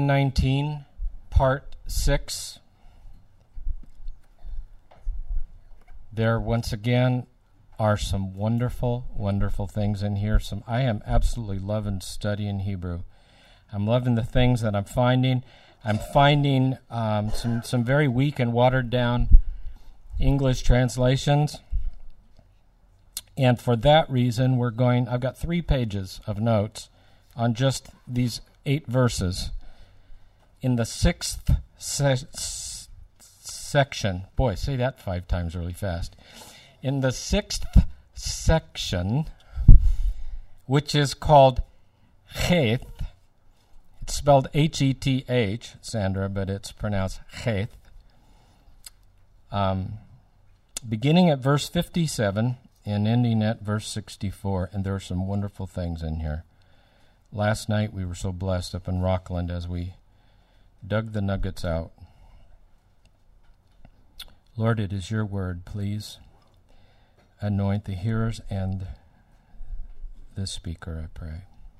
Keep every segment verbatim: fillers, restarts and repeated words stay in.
one nineteen, part six. There, once again, are some wonderful, wonderful things in here. Some I am absolutely loving studying Hebrew. I'm loving the things that I'm finding. I'm finding um, some, some very weak and watered-down English translations. And for that reason, we're going, I've got three pages of notes on just these eight verses. In the sixth se- s- section, boy, say that five times really fast. In the sixth section, which is called Cheth, it's spelled H E T H, Sandra, but it's pronounced Cheth. Um, beginning at verse fifty-seven and ending at verse sixty-four, and there are some wonderful things in here. Last night we were so blessed up in Rockland as we dug the nuggets out. Lord, it is your word. Please anoint the hearers and the speaker, I pray.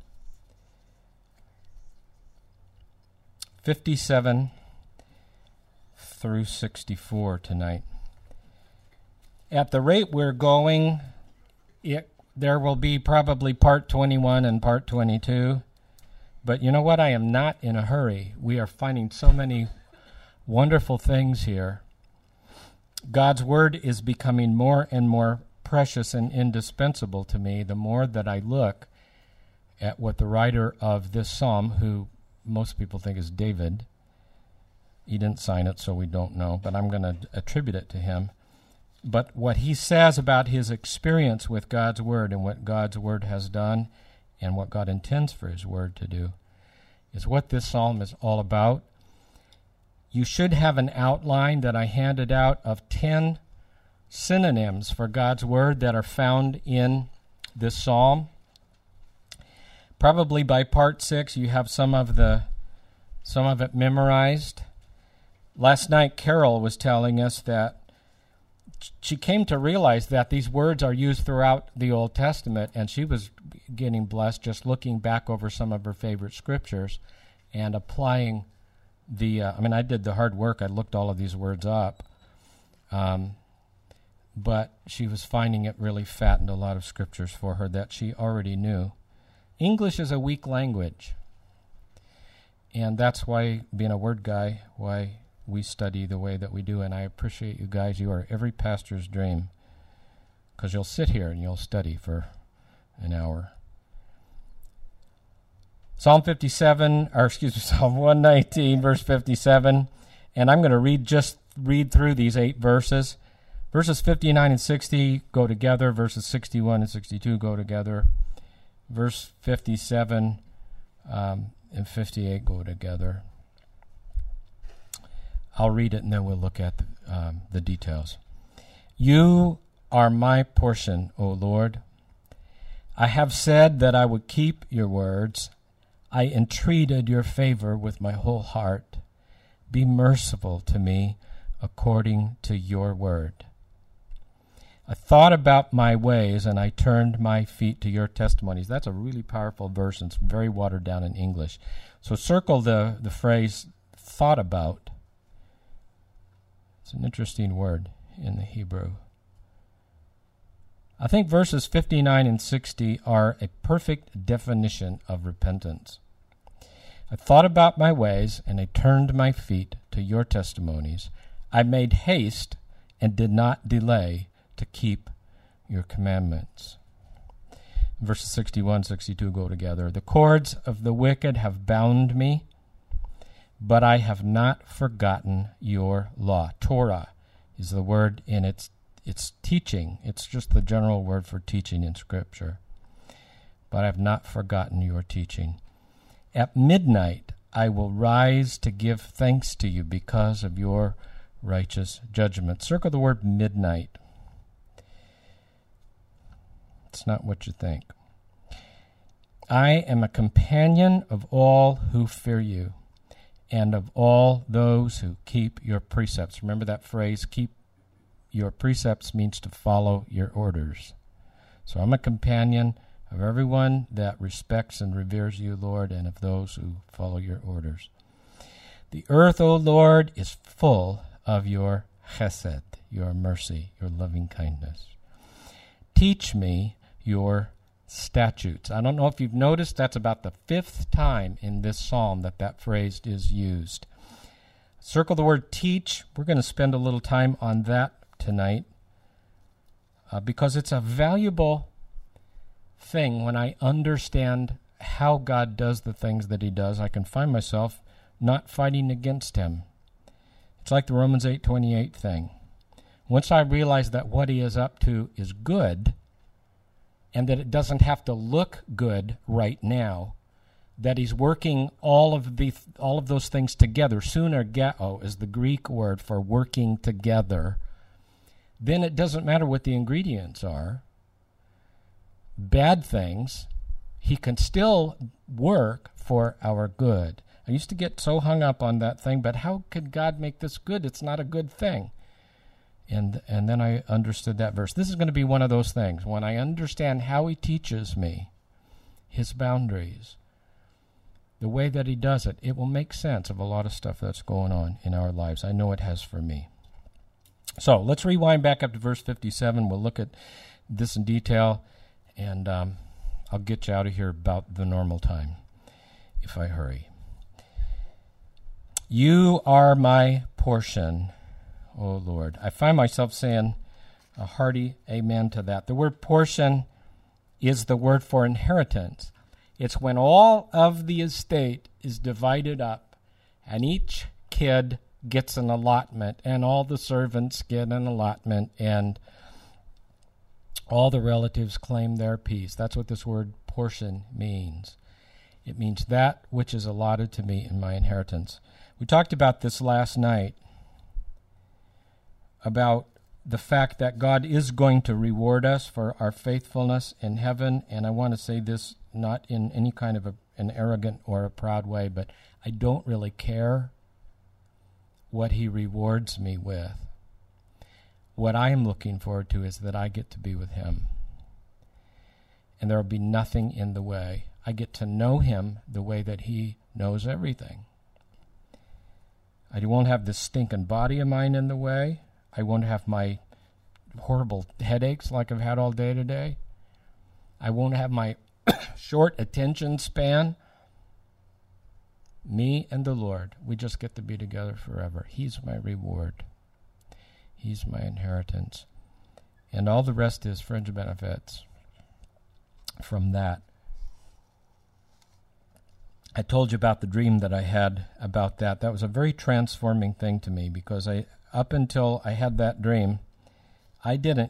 fifty-seven through sixty-four tonight. At the rate we're going, it, there will be probably part twenty-one and part twenty-two. But you know what? I am not in a hurry. We are finding so many wonderful things here. God's word is becoming more and more precious and indispensable to me the more that I look at what the writer of this psalm, who most people think is David, he didn't sign it, so we don't know, but I'm going to attribute it to him. But what he says about his experience with God's word and what God's word has done and what God intends for his word to do is what this psalm is all about. You should have an outline that I handed out of ten synonyms for God's word that are found in this psalm. Probably by part six, you have some of the some of it memorized. Last night, Carol was telling us that she came to realize that these words are used throughout the Old Testament, and she was getting blessed just looking back over some of her favorite scriptures and applying the, uh, I mean, I did the hard work. I looked all of these words up, um, but she was finding it really fattened a lot of scriptures for her that she already knew. English is a weak language, and that's why, being a word guy, why we study the way that we do, and I appreciate you guys. You are every pastor's dream, because you'll sit here and you'll study for an hour. Psalm fifty-seven, or excuse me, Psalm one nineteen, verse fifty-seven, and I'm going to read just read through these eight verses. Verses fifty-nine and sixty go together. Verses sixty-one and sixty-two go together. Verse fifty-seven um, and fifty-eight go together. I'll read it and then we'll look at the, um, the details. You are my portion, O Lord. I have said that I would keep your words. I entreated your favor with my whole heart. Be merciful to me according to your word. I thought about my ways, and I turned my feet to your testimonies. That's a really powerful verse, and it's very watered down in English. So circle the, the phrase, thought about. It's an interesting word in the Hebrew. I think verses fifty-nine and sixty are a perfect definition of repentance. I thought about my ways, and I turned my feet to your testimonies. I made haste and did not delay to keep your commandments. Verses sixty-one, sixty-two go together. The cords of the wicked have bound me, but I have not forgotten your law. Torah is the word in its its teaching. It's just the general word for teaching in Scripture. But I have not forgotten your teaching. At midnight I will rise to give thanks to you because of your righteous judgment. Circle the word midnight. It's not what you think. I am a companion of all who fear you, and of all those who keep your precepts. Remember that phrase, keep your precepts means to follow your orders. So I'm a companion of everyone that respects and reveres you, Lord, and of those who follow your orders. The earth, O Lord, is full of your chesed, your mercy, your loving kindness. Teach me your statutes. I don't know if you've noticed, that's about the fifth time in this psalm that that phrase is used. Circle the word teach. We're going to spend a little time on that tonight uh, because it's a valuable thing. When I understand how God does the things that he does, I can find myself not fighting against him. It's like the Romans eight twenty-eight thing. Once I realize that what he is up to is good, and that it doesn't have to look good right now, that he's working all of the all of those things together. Synergeo is the Greek word for working together. Then it doesn't matter what the ingredients are. Bad things, he can still work for our good. I used to get so hung up on that thing, but how could God make this good? It's not a good thing. And and then I understood that verse. This is going to be one of those things. When I understand how he teaches me his boundaries, the way that he does it, it will make sense of a lot of stuff that's going on in our lives. I know it has for me. So let's rewind back up to verse fifty-seven. We'll look at this in detail, and um, I'll get you out of here about the normal time if I hurry. You are my portion, O Lord. I find myself saying a hearty amen to that. The word portion is the word for inheritance. It's when all of the estate is divided up and each kid gets an allotment and all the servants get an allotment and all the relatives claim their piece. That's what this word portion means. It means that which is allotted to me in my inheritance. We talked about this last night, about the fact that God is going to reward us for our faithfulness in heaven. And I want to say this not in any kind of a, an arrogant or a proud way, but I don't really care what he rewards me with. What I am looking forward to is that I get to be with him. And there will be nothing in the way. I get to know him the way that he knows everything. I won't have this stinking body of mine in the way. I won't have my horrible headaches like I've had all day today. I won't have my short attention span. Me and the Lord, we just get to be together forever. He's my reward. He's my inheritance. And all the rest is fringe benefits from that. I told you about the dream that I had about that. That was a very transforming thing to me because I, up until I had that dream, I didn't,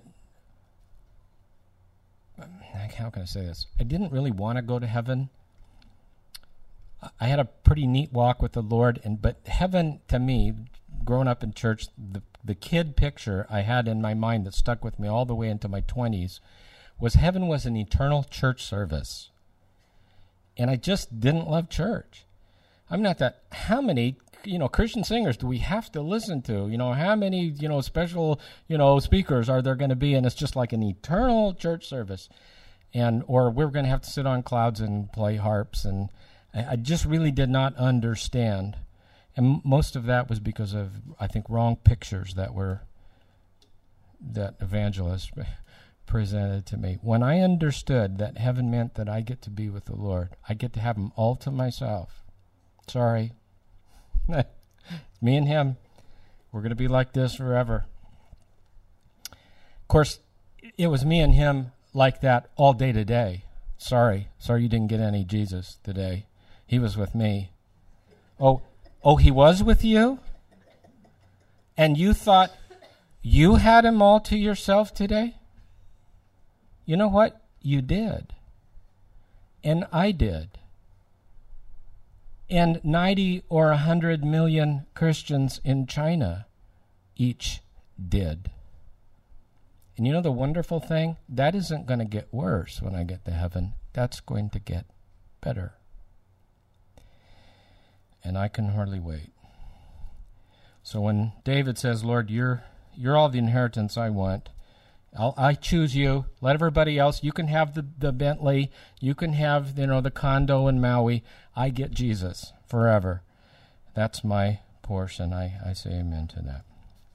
how can I say this? I didn't really want to go to heaven. I had a pretty neat walk with the Lord, and but heaven to me, growing up in church, the, the kid picture I had in my mind that stuck with me all the way into my twenties was heaven was an eternal church service. And I just didn't love church. I'm not that, how many, you know, Christian singers do we have to listen to? You know, how many, you know, special, you know, speakers are there going to be? And it's just like an eternal church service. And, or we're going to have to sit on clouds and play harps. And I, I just really did not understand. And most of that was because of, I think, wrong pictures that were, that evangelists presented to me. When I understood that heaven meant that I get to be with the Lord, I get to have him all to myself. Sorry. Me and him, we're going to be like this forever. Of course, it was me and him like that all day today. Sorry. Sorry you didn't get any Jesus today. He was with me. Oh, oh, he was with you? And you thought you had him all to yourself today? You know what? You did. And I did. And ninety or one hundred million Christians in China each did. And you know the wonderful thing? That isn't going to get worse when I get to heaven. That's going to get better. And I can hardly wait. So when David says, Lord, you're you're all the inheritance I want, I'll, I choose you. Let everybody else, you can have the, the Bentley, you can have, you know, the condo in Maui. I get Jesus forever. That's my portion. I, I say amen to that.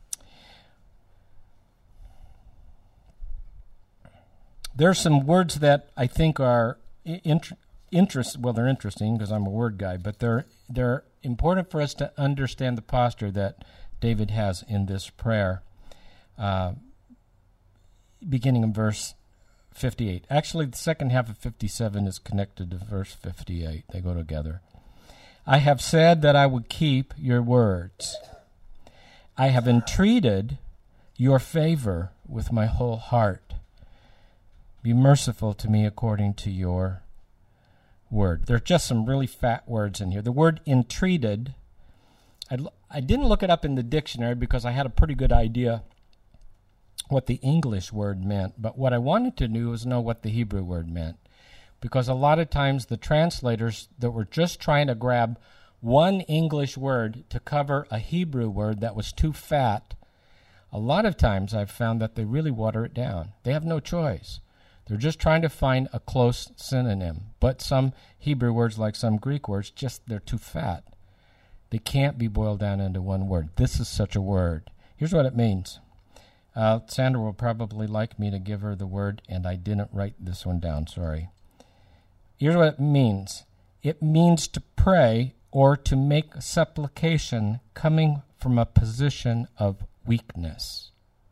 There are some words that I think are int- interest. Well, they're interesting because I'm a word guy, but they're they're important for us to understand the posture that David has in this prayer, uh, beginning in verse fifty-eight. Actually, the second half of fifty-seven is connected to verse fifty-eight. They go together. I have said that I would keep your words. I have entreated your favor with my whole heart. Be merciful to me according to your word. There are just some really fat words in here. The word entreated, I, I didn't look it up in the dictionary because I had a pretty good idea what the English word meant, but what I wanted to do was know what the Hebrew word meant, because a lot of times the translators that were just trying to grab one English word to cover a Hebrew word that was too fat, a lot of times I've found that they really water it down. They have no choice. They're just trying to find a close synonym. But some Hebrew words, like some Greek words, just they're too fat. They can't be boiled down into one word. This is such a word. Here's what it means. Uh, Sandra will probably like me to give her the word, and I didn't write this one down, sorry. Here's what it means. It means to pray or to make a supplication coming from a position of weakness.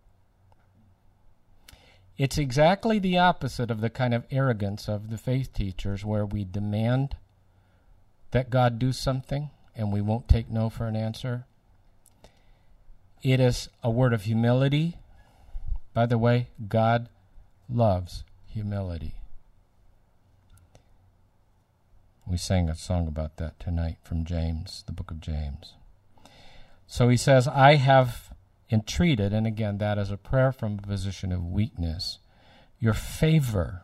It's exactly the opposite of the kind of arrogance of the faith teachers where we demand that God do something and we won't take no for an answer. It is a word of humility. By the way, God loves humility. We sang a song about that tonight from James, the book of James. So he says, I have entreated, and again, that is a prayer from a position of weakness, your favor.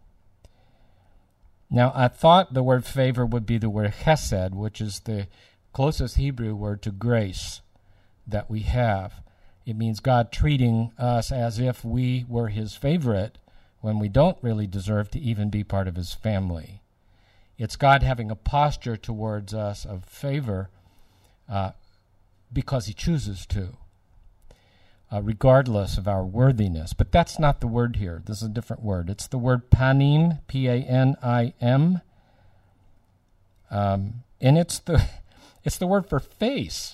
Now, I thought the word favor would be the word chesed, which is the closest Hebrew word to grace that we have. It means God treating us as if we were his favorite when we don't really deserve to even be part of his family. It's God having a posture towards us of favor uh, because he chooses to. Uh, regardless of our worthiness. But that's not the word here. This is a different word. It's the word panim, P A N I M. Um, and it's the it's the word for face,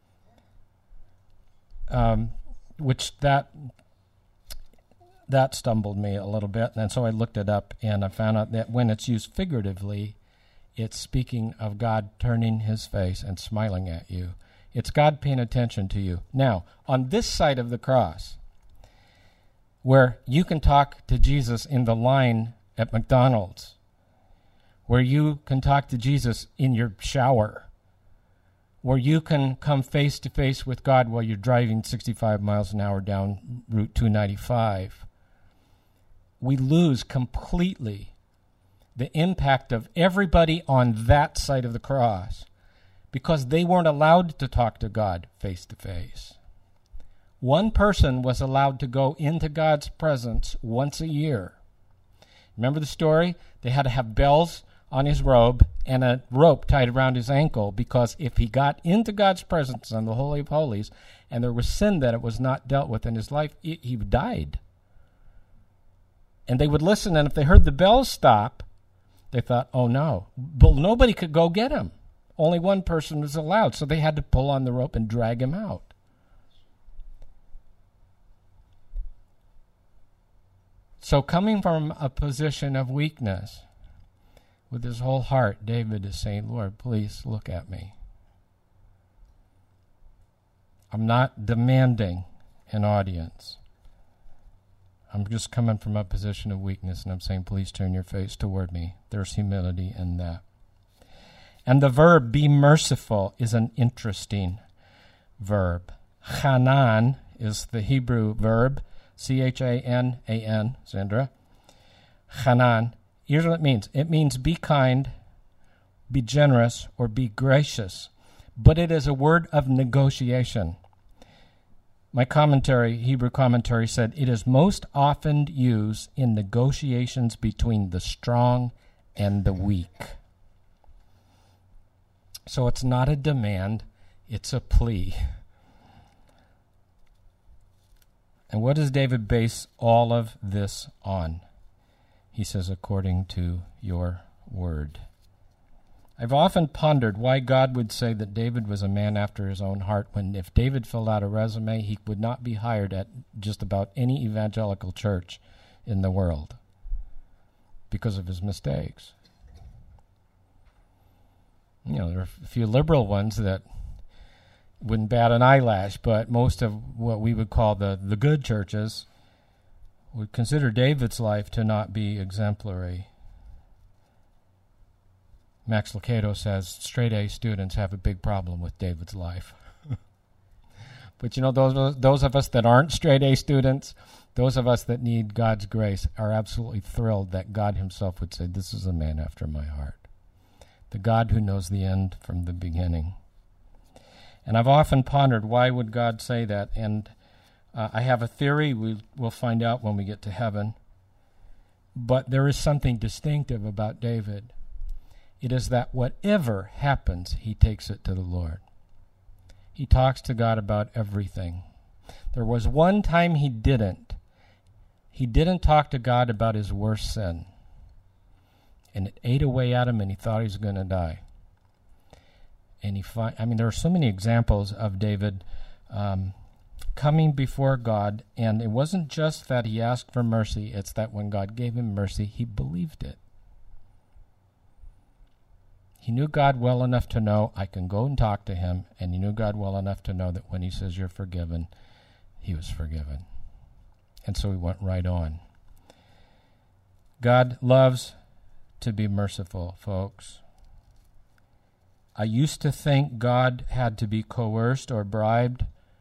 um, which that that stumbled me a little bit. And so I looked it up, and I found out that when it's used figuratively, it's speaking of God turning his face and smiling at you. It's God paying attention to you. Now, on this side of the cross, where you can talk to Jesus in the line at McDonald's, where you can talk to Jesus in your shower, where you can come face to face with God while you're driving sixty-five miles an hour down Route two ninety-five, we lose completely the impact of everybody on that side of the cross, because they weren't allowed to talk to God face to face. One person was allowed to go into God's presence once a year. Remember the story? They had to have bells on his robe and a rope tied around his ankle, because if he got into God's presence on the Holy of Holies and there was sin that it was not dealt with in his life, he, he died. And they would listen, and if they heard the bells stop, they thought, oh no. But nobody could go get him. Only one person was allowed, so they had to pull on the rope and drag him out. So coming from a position of weakness, with his whole heart, David is saying, Lord, please look at me. I'm not demanding an audience. I'm just coming from a position of weakness, and I'm saying, please turn your face toward me. There's humility in that. And the verb, be merciful, is an interesting verb. Chanan is the Hebrew verb, C H A N A N, Sandra. Chanan. Here's what it means. It means be kind, be generous, or be gracious. But it is a word of negotiation. My commentary, Hebrew commentary, said it is most often used in negotiations between the strong and the weak. So it's not a demand, it's a plea. And what does David base all of this on? He says, according to your word. I've often pondered why God would say that David was a man after his own heart, when if David filled out a resume, he would not be hired at just about any evangelical church in the world because of his mistakes. You know, there are a few liberal ones that wouldn't bat an eyelash, but most of what we would call the, the good churches would consider David's life to not be exemplary. Max Lucado says straight A students have a big problem with David's life. But you know, those those of us that aren't straight A students, those of us that need God's grace, are absolutely thrilled that God himself would say, this is a man after my heart. The God who knows the end from the beginning. And I've often pondered, why would God say that? And uh, I have a theory. We, we'll find out when we get to heaven. But there is something distinctive about David. It is that whatever happens, he takes it to the Lord. He talks to God about everything. There was one time he didn't. He didn't talk to God about his worst sin. And it ate away at him, and he thought he was going to die. And he, fi- I mean, there are so many examples of David um, coming before God, and it wasn't just that he asked for mercy, it's that when God gave him mercy, he believed it. He knew God well enough to know, I can go and talk to him, and he knew God well enough to know that when he says you're forgiven, he was forgiven. And so he went right on. God loves to be merciful, folks. I used to think God had to be coerced or bribed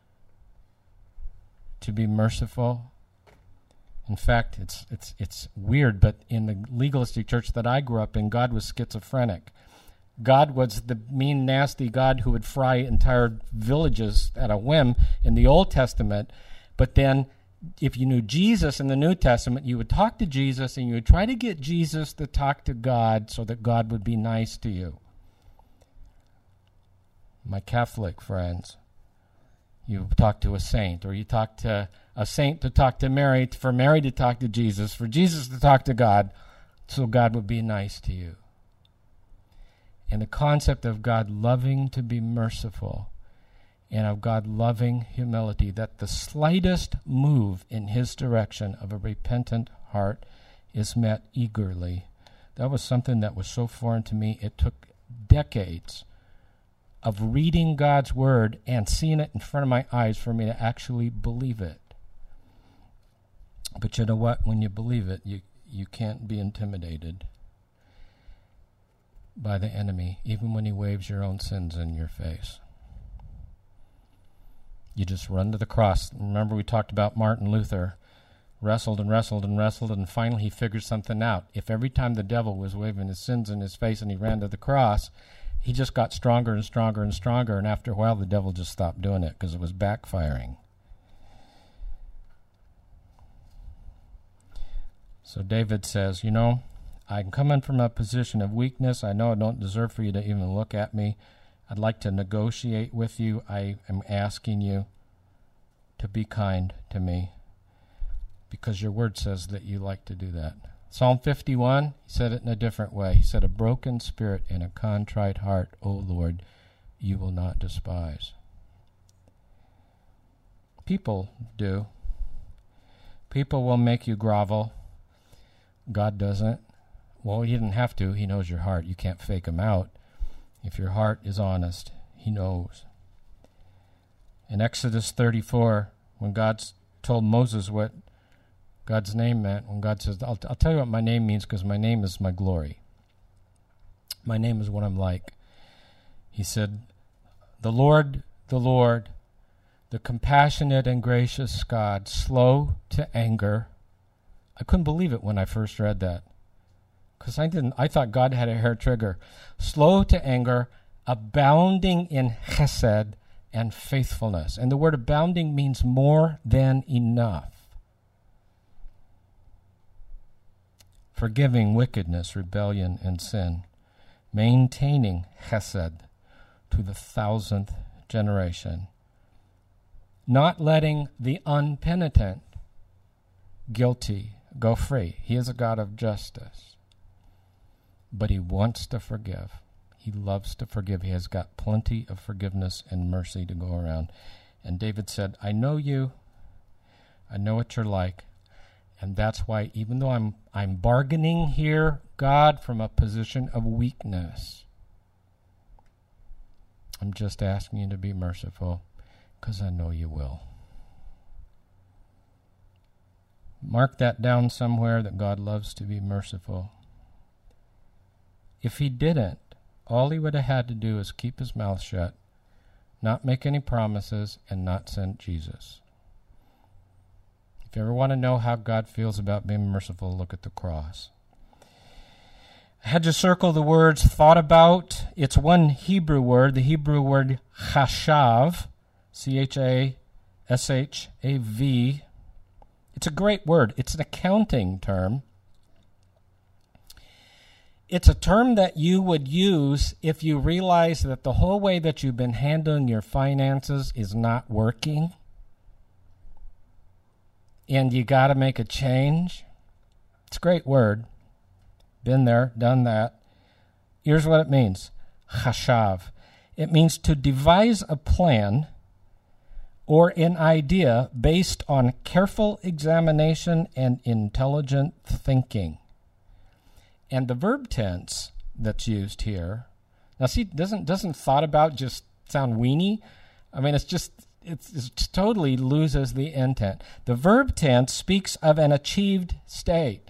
to be merciful. In fact, it's it's it's weird, but in the legalistic church that I grew up in, God was schizophrenic. God was the mean, nasty God who would fry entire villages at a whim in the Old Testament. But then if you knew Jesus in the New Testament, you would talk to Jesus and you would try to get Jesus to talk to God so that God would be nice to you. My Catholic friends, you talk to a saint, or you talk to a saint to talk to Mary, for Mary to talk to Jesus, for Jesus to talk to God, so God would be nice to you. And the concept of God loving to be merciful, and of God loving humility, that the slightest move in his direction of a repentant heart is met eagerly. That was something that was so foreign to me. It took decades of reading God's word and seeing it in front of my eyes for me to actually believe it. But you know what? When you believe it, you, you can't be intimidated by the enemy, even when he waves your own sins in your face. You just run to the cross. Remember, we talked about Martin Luther wrestled and wrestled and wrestled, and finally he figured something out. If every time the devil was waving his sins in his face and he ran to the cross, he just got stronger and stronger and stronger, and after a while the devil just stopped doing it because it was backfiring. So David says, you know, I'm coming from a position of weakness. I know I don't deserve for you to even look at me. I'd like to negotiate with you. I am asking you to be kind to me because your word says that you like to do that. Psalm fifty-one, he said it in a different way. He said, a broken spirit and a contrite heart, O Lord, you will not despise. People do. People will make you grovel. God doesn't. Well, he didn't have to. He knows your heart. You can't fake him out. If your heart is honest, he knows. In Exodus thirty-four, when God told Moses what God's name meant, when God says, I'll, I'll tell you what my name means because my name is my glory. My name is what I'm like. He said, the Lord, the Lord, the compassionate and gracious God, slow to anger. I couldn't believe it when I first read that. Because I didn't, I thought God had a hair trigger. Slow to anger, abounding in chesed and faithfulness. And the word abounding means more than enough. Forgiving wickedness, rebellion, and sin. Maintaining chesed, to the thousandth generation. Not letting the unpenitent, guilty, go free. He is a God of justice. But he wants to forgive. He loves to forgive. He has got plenty of forgiveness and mercy to go around. And David said, I know you. I know what you're like. And that's why, even though I'm I'm bargaining here, God, from a position of weakness, I'm just asking you to be merciful, because I know you will. Mark that down somewhere, that God loves to be merciful. If he didn't, all he would have had to do is keep his mouth shut, not make any promises, and not send Jesus. If you ever want to know how God feels about being merciful, look at the cross. I had to circle the words thought about. It's one Hebrew word, the Hebrew word chashav, C H A S H A V. It's a great word. It's an accounting term. It's a term that you would use if you realize that the whole way that you've been handling your finances is not working, and you got to make a change. It's a great word. Been there, done that. Here's what it means. Chashav. It means to devise a plan or an idea based on careful examination and intelligent thinking. And the verb tense that's used here, now see, doesn't doesn't thought about just sound weenie? I mean, it's just, it's, it totally loses the intent. The verb tense speaks of an achieved state.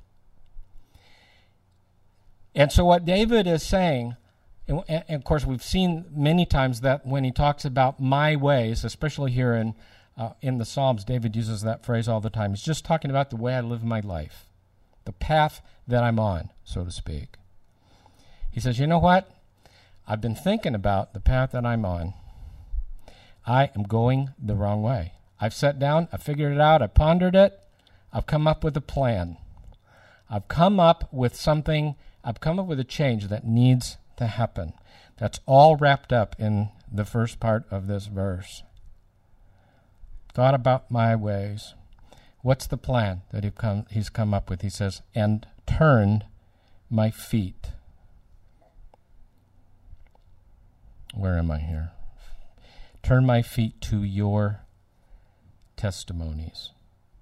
And so what David is saying, and, and of course we've seen many times that when he talks about my ways, especially here in uh, in the Psalms, David uses that phrase all the time. He's just talking about the way I live my life, the path that I'm on, so to speak. He says, you know what? I've been thinking about the path that I'm on. I am going the wrong way. I've sat down, I figured it out, I pondered it, I've come up with a plan. I've come up with something, I've come up with a change that needs to happen. That's all wrapped up in the first part of this verse. Thought about my ways. What's the plan that he come, he's come up with? He says, and turned my feet. Where am I here? Turn my feet to your testimonies.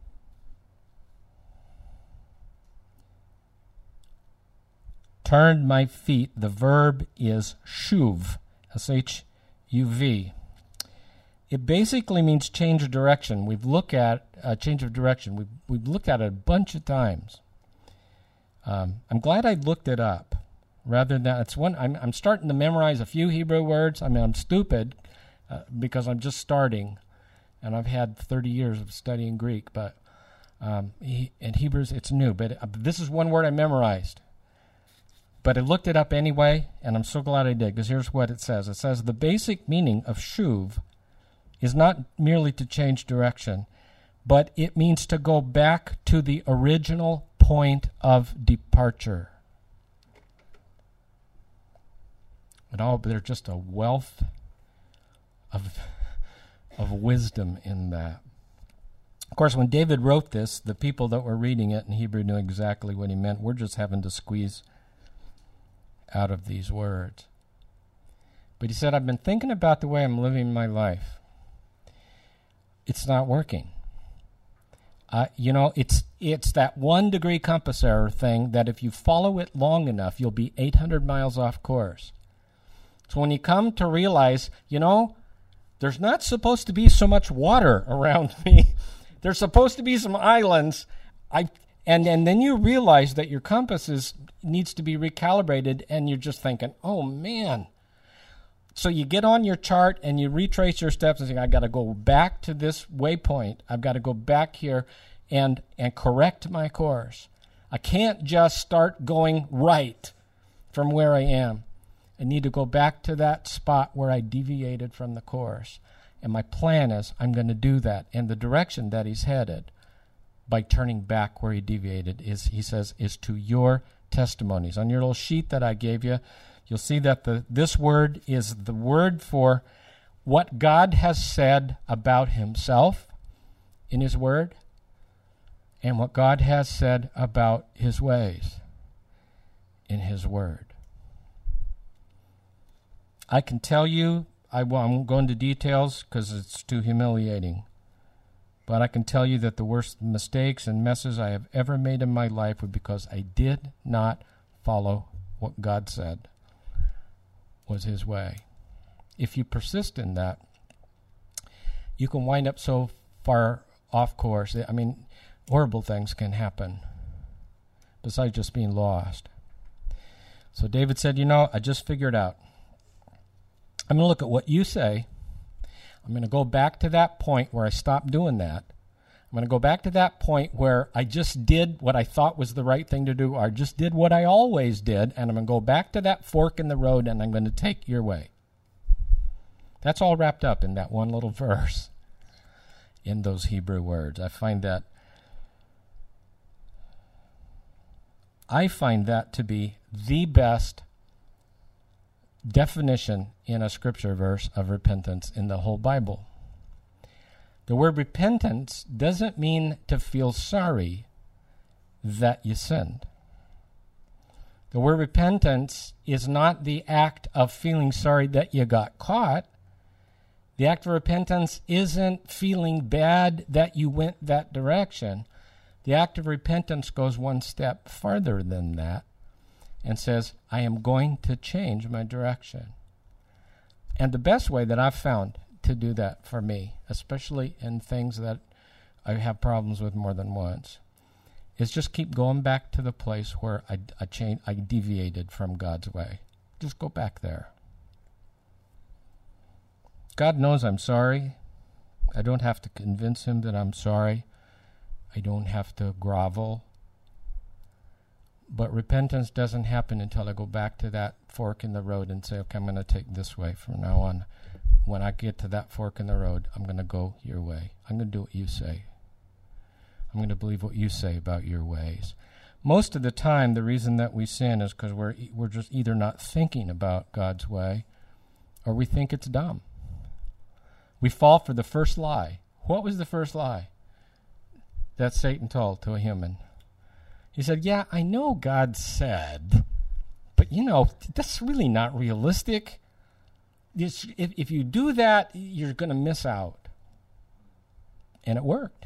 Turned my feet. The verb is shuv, S H U V. It basically means change of direction. We've looked at uh, change of direction. We've, we've looked at it a bunch of times. Um, I'm glad I looked it up. Rather than, it's one, I'm, I'm starting to memorize a few Hebrew words. I mean, I'm stupid uh, because I'm just starting, and I've had thirty years of studying Greek. But um, he, in Hebrews, it's new. But uh, this is one word I memorized. But I looked it up anyway, and I'm so glad I did, because here's what it says. It says, the basic meaning of shuv is not merely to change direction, but it means to go back to the original point of departure. And all, there's just a wealth of, of wisdom in that. Of course, when David wrote this, the people that were reading it in Hebrew knew exactly what he meant. We're just having to squeeze out of these words. But he said, I've been thinking about the way I'm living my life. It's not working. Uh, you know, it's it's that one degree compass error thing that if you follow it long enough, you'll be eight hundred miles off course. So when you come to realize, you know, there's not supposed to be so much water around me. There's supposed to be some islands. I and, and then you realize that your compass is, needs to be recalibrated, and you're just thinking, oh, man. So you get on your chart and you retrace your steps and say, I've got to go back to this waypoint. I've got to go back here and and correct my course. I can't just start going right from where I am. I need to go back to that spot where I deviated from the course. And my plan is I'm going to do that. And the direction that he's headed by turning back where he deviated is, he says, is to your testimonies. On your little sheet that I gave you, you'll see that the this word is the word for what God has said about himself in his word and what God has said about his ways in his word. I can tell you, I won't go into details because it's too humiliating, but I can tell you that the worst mistakes and messes I have ever made in my life were because I did not follow what God said was his way. If you persist in that, you can wind up so far off course. I mean, horrible things can happen besides just being lost. So David said, you know, I just figured out. I'm going to look at what you say. I'm going to go back to that point where I stopped doing that. I'm going to go back to that point where I just did what I thought was the right thing to do, or I just did what I always did, and I'm going to go back to that fork in the road, and I'm going to take your way. That's all wrapped up in that one little verse in those Hebrew words. I find that I find that to be the best definition in a scripture verse of repentance in the whole Bible. The word repentance doesn't mean to feel sorry that you sinned. The word repentance is not the act of feeling sorry that you got caught. The act of repentance isn't feeling bad that you went that direction. The act of repentance goes one step farther than that and says, I am going to change my direction. And the best way that I've found to do that for me, especially in things that I have problems with more than once, is just keep going back to the place where I, I, cha- I deviated from God's way. Just go back there. God knows I'm sorry. I don't have to convince him that I'm sorry. I don't have to grovel. But repentance doesn't happen until I go back to that fork in the road and say, okay, I'm going to take this way from now on. When I get to that fork in the road, I'm going to go your way. I'm going to do what you say. I'm going to believe what you say about your ways. Most of the time, the reason that we sin is because we're, we're just either not thinking about God's way or we think it's dumb. We fall for the first lie. What was the first lie that Satan told to a human? He said, yeah, I know God said, but, you know, that's really not realistic. This, if, if you do that, you're going to miss out. And it worked.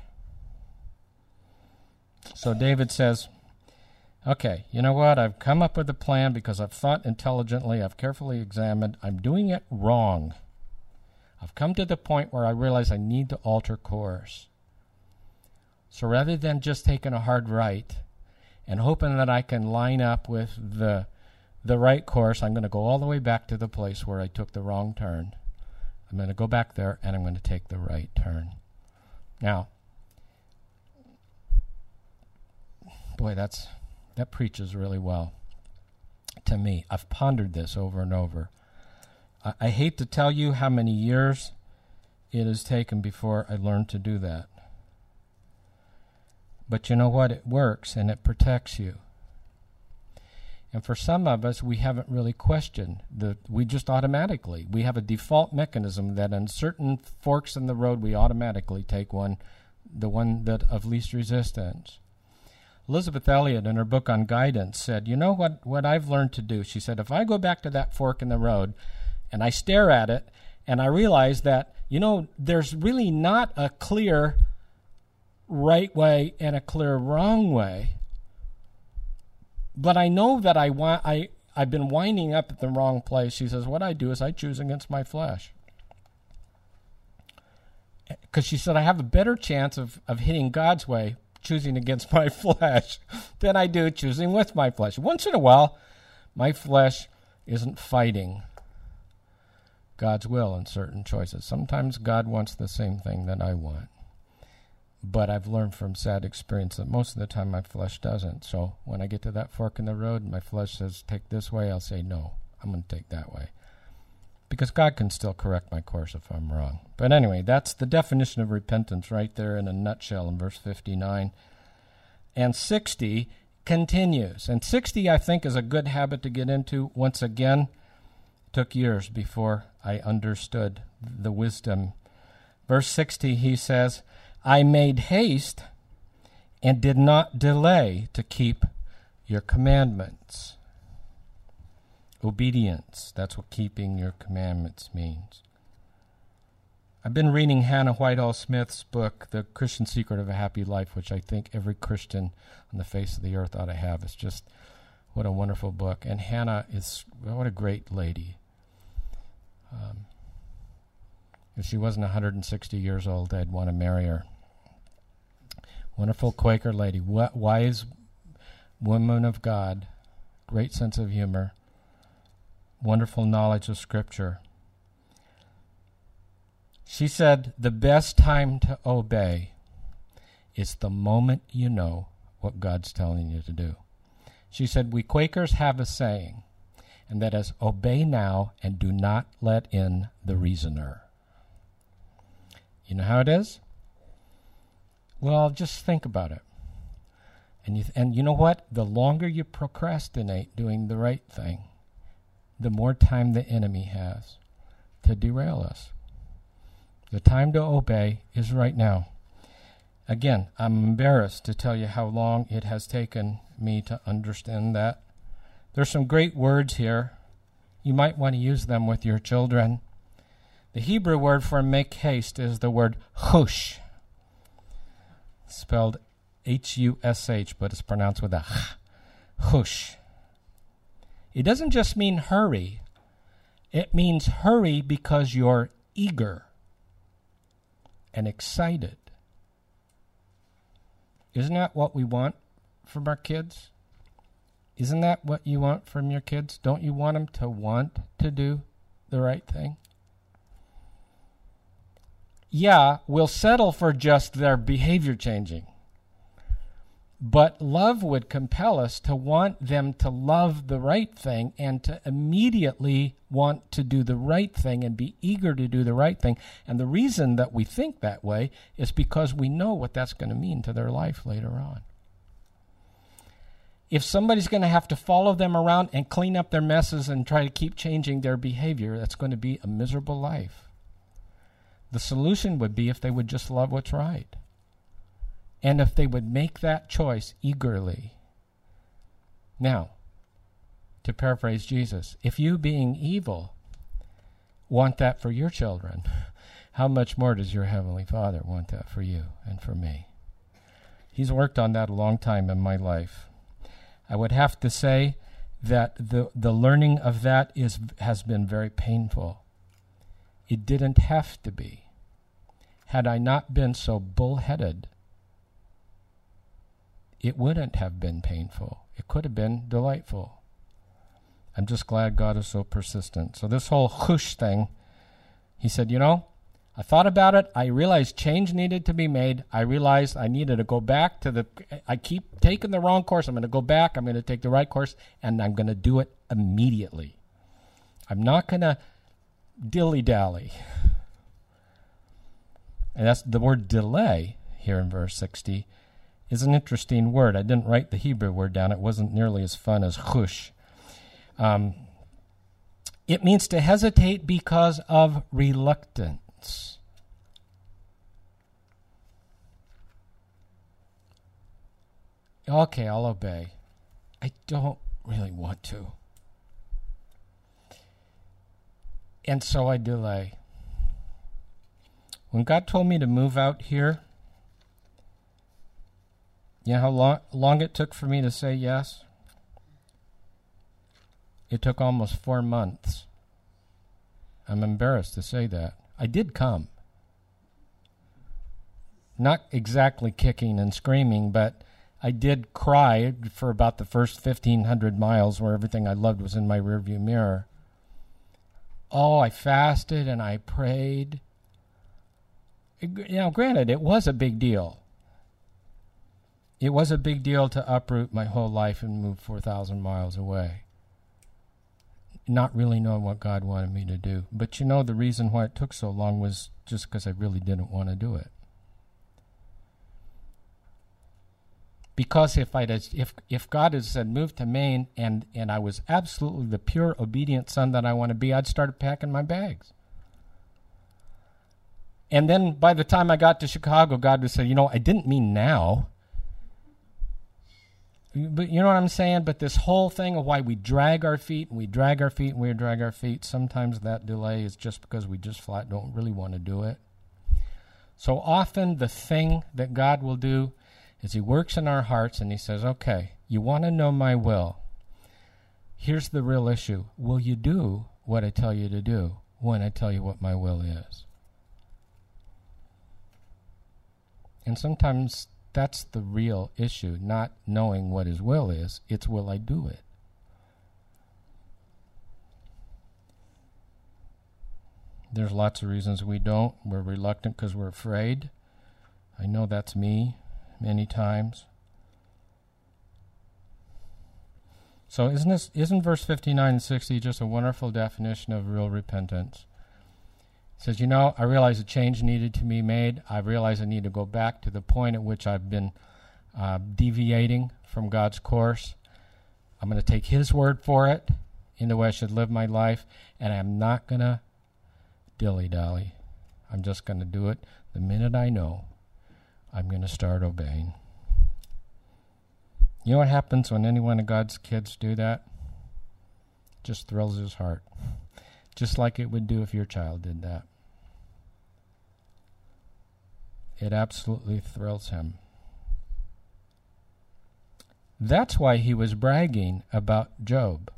So David says, okay, you know what? I've come up with a plan because I've thought intelligently. I've carefully examined. I'm doing it wrong. I've come to the point where I realize I need to alter course. So rather than just taking a hard right and hoping that I can line up with the the right course, I'm going to go all the way back to the place where I took the wrong turn. I'm going to go back there, and I'm going to take the right turn. Now, boy, that's that preaches really well to me. I've pondered this over and over. I, I hate to tell you how many years it has taken before I learned to do that. But you know what? It works, and it protects you. And for some of us, we haven't really questioned. The, we just automatically, we have a default mechanism that in certain forks in the road, we automatically take one, the one that of least resistance. Elizabeth Elliot, in her book on guidance, said, you know what, what I've learned to do? She said, if I go back to that fork in the road and I stare at it and I realize that, you know, there's really not a clear right way and a clear wrong way, but I know that I want, I, I've been winding up at the wrong place. She says, what I do is I choose against my flesh. Because she said, I have a better chance of, of hitting God's way choosing against my flesh than I do choosing with my flesh. Once in a while, my flesh isn't fighting God's will in certain choices. Sometimes God wants the same thing that I want. But I've learned from sad experience that most of the time my flesh doesn't. So when I get to that fork in the road and my flesh says, take this way, I'll say, no, I'm going to take that way. Because God can still correct my course if I'm wrong. But anyway, that's the definition of repentance right there in a nutshell in verse fifty-nine. And sixty continues. And sixty, I think, is a good habit to get into. Once again, it took years before I understood the wisdom. Verse sixty, he says, I made haste and did not delay to keep your commandments. Obedience, that's what keeping your commandments means. I've been reading Hannah Whitehall Smith's book, The Christian Secret of a Happy Life, which I think every Christian on the face of the earth ought to have. It's just, what a wonderful book. And Hannah is, what a great lady. Um, if she wasn't one hundred sixty years old, I'd want to marry her. Wonderful Quaker lady, wise woman of God, great sense of humor, wonderful knowledge of Scripture. She said, the best time to obey is the moment you know what God's telling you to do. She said, we Quakers have a saying, and that is, obey now and do not let in the reasoner. You know how it is? Well, just think about it. And you, th- and you know what? The longer you procrastinate doing the right thing, the more time the enemy has to derail us. The time to obey is right now. Again, I'm embarrassed to tell you how long it has taken me to understand that. There's some great words here. You might want to use them with your children. The Hebrew word for make haste is the word hush, spelled H U S H, but it's pronounced with a h, hush. It doesn't just mean hurry. It means hurry because you're eager and excited. Isn't that what we want from our kids? Isn't that what you want from your kids? Don't you want them to want to do the right thing? Yeah, we'll settle for just their behavior changing. But love would compel us to want them to love the right thing and to immediately want to do the right thing and be eager to do the right thing. And the reason that we think that way is because we know what that's going to mean to their life later on. If somebody's going to have to follow them around and clean up their messes and try to keep changing their behavior, that's going to be a miserable life. The solution would be if they would just love what's right. And if they would make that choice eagerly. Now, to paraphrase Jesus, if you being evil want that for your children, how much more does your Heavenly Father want that for you and for me? He's worked on that a long time in my life. I would have to say that the, the learning of that is has been very painful. It didn't have to be. Had I not been so bullheaded, it wouldn't have been painful. It could have been delightful. I'm just glad God is so persistent. So this whole hush thing, he said, you know, I thought about it. I realized change needed to be made. I realized I needed to go back to the, I keep taking the wrong course. I'm going to go back. I'm going to take the right course, and I'm going to do it immediately. I'm not going to dilly-dally. And that's the word delay here in verse sixty. Is an interesting word. I didn't write the Hebrew word down. It wasn't nearly as fun as chush. Um, it means to hesitate because of reluctance. Okay, I'll obey. I don't really want to. And so I delay. When God told me to move out here, you know how long, long it took for me to say yes? It took almost four months. I'm embarrassed to say that. I did come. Not exactly kicking and screaming, but I did cry for about the first fifteen hundred miles where everything I loved was in my rearview mirror. Oh, I fasted and I prayed. It, you know, granted, it was a big deal. It was a big deal to uproot my whole life and move four thousand miles away. Not really knowing what God wanted me to do. But you know, the reason why it took so long was just because I really didn't want to do it. Because if I'd if if God had said move to Maine and and I was absolutely the pure obedient son that I want to be, I'd started packing my bags. And then by the time I got to Chicago, God would say, you know, I didn't mean now. But you know what I'm saying? But this whole thing of why we drag our feet and we drag our feet and we drag our feet, sometimes that delay is just because we just flat don't really want to do it. So often the thing that God will do is he works in our hearts and he says, okay, you want to know my will. Here's the real issue. Will you do what I tell you to do when I tell you what my will is? And sometimes that's the real issue, not knowing what his will is. It's will I do it? There's lots of reasons we don't. We're reluctant because we're afraid. I know that's me many times. So isn't this isn't verse fifty-nine and sixty just a wonderful definition of real repentance? It says, you know, I realize a change needed to be made. I realize I need to go back to the point at which I've been uh, deviating from God's course. I'm going to take his word for it in the way I should live my life, and I'm not going to dilly-dally. I'm just going to do it the minute I know I'm going to start obeying. You know what happens when any one of God's kids do that? It just thrills his heart. Just like it would do if your child did that. It absolutely thrills him. That's why he was bragging about Job.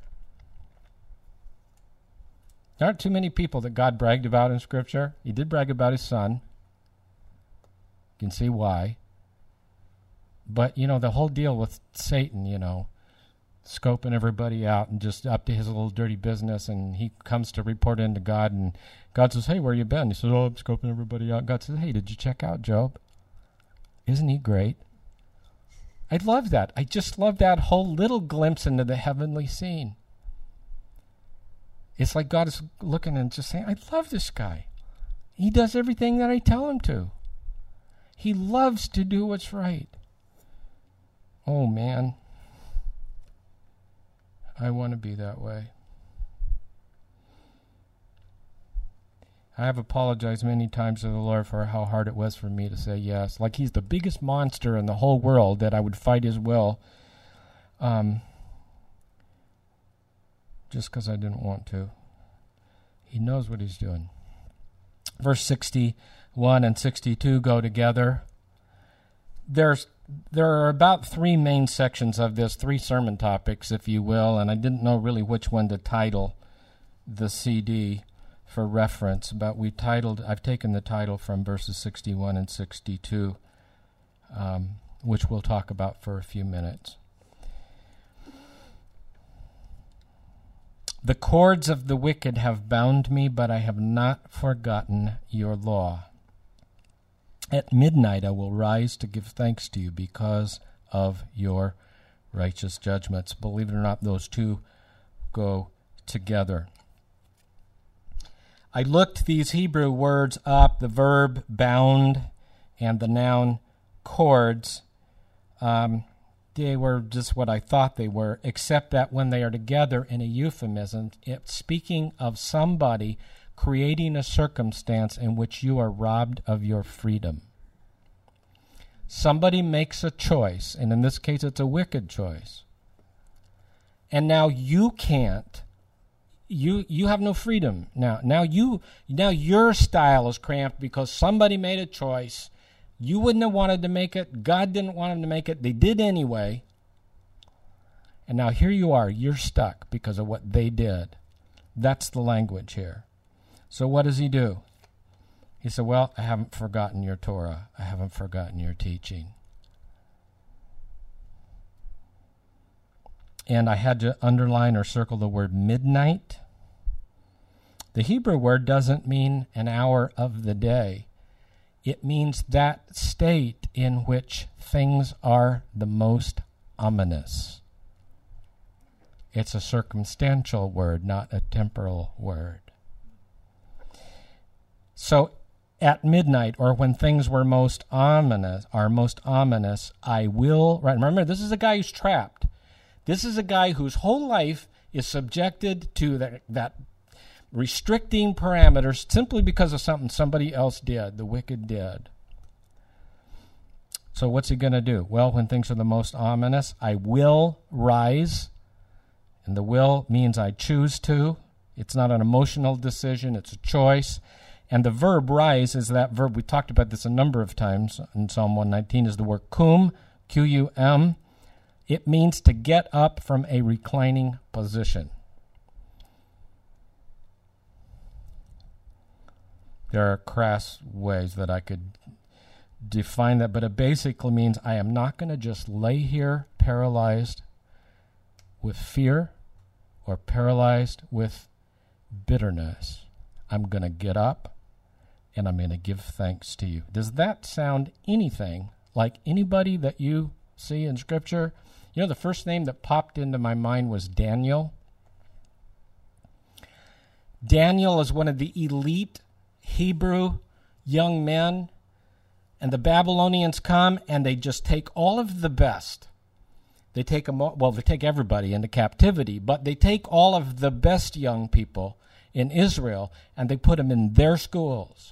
There aren't too many people that God bragged about in Scripture. He did brag about his son. You can see why. But, you know, the whole deal with Satan, you know, scoping everybody out and just up to his little dirty business, and he comes to report into God, and God says, hey, where you been? He says, oh, I'm scoping everybody out. God says, hey, did you check out Job? Isn't he great? I love that. I just love that whole little glimpse into the heavenly scene. It's like God is looking and just saying, I love this guy. He does everything that I tell him to. He loves to do what's right. Oh, man. I want to be that way. I have apologized many times to the Lord for how hard it was for me to say yes. Like he's the biggest monster in the whole world that I would fight his will. Um, just because I didn't want to. He knows what he's doing. Verse sixty-one and sixty-two go together. There's There are about three main sections of this, three sermon topics, if you will, and I didn't know really which one to title the C D for reference, but we titled, I've taken the title from verses sixty-one and sixty-two, um, which we'll talk about for a few minutes. The cords of the wicked have bound me, but I have not forgotten your law. At midnight I will rise to give thanks to you because of your righteous judgments. Believe it or not, those two go together. I looked these Hebrew words up, the verb bound and the noun cords. Um, they were just what I thought they were, except that when they are together in a euphemism, it's speaking of somebody creating a circumstance in which you are robbed of your freedom. Somebody makes a choice, and in this case it's a wicked choice. And now you can't, you you have no freedom. Now now you now your style is cramped because somebody made a choice. You wouldn't have wanted to make it. God didn't want them to make it. They did anyway. And now here you are. You're stuck because of what they did. That's the language here. So what does he do? He said, well, I haven't forgotten your Torah. I haven't forgotten your teaching. And I had to underline or circle the word midnight. The Hebrew word doesn't mean an hour of the day. It means that state in which things are the most ominous. It's a circumstantial word, not a temporal word. So at midnight, or when things were most ominous, are most ominous, I will, right, remember, this is a guy who's trapped. This is a guy whose whole life is subjected to that, that restricting parameters simply because of something somebody else did, the wicked did. So what's he going to do? Well, when things are the most ominous, I will rise. And the will means I choose to. It's not an emotional decision, it's a choice. And the verb rise is that verb. We talked about this a number of times in Psalm one nineteen, is the word cum, Q U M. It means to get up from a reclining position. There are crass ways that I could define that, but it basically means I am not going to just lay here paralyzed with fear or paralyzed with bitterness. I'm going to get up and I'm going to give thanks to you. Does that sound anything like anybody that you see in Scripture? You know, the first name that popped into my mind was Daniel. Daniel is one of the elite Hebrew young men, and the Babylonians come and they just take all of the best. They take them all, well, they take everybody into captivity, but they take all of the best young people in Israel and they put them in their schools.